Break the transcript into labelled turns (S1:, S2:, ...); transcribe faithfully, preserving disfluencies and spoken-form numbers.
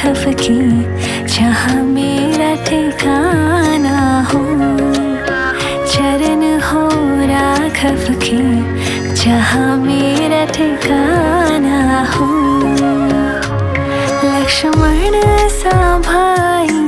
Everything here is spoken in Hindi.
S1: राघव की जहाँ मेरा ठिकाना हो, चरण हो राघव की जहाँ मेरा ठिकाना हो। लक्ष्मण सा भाई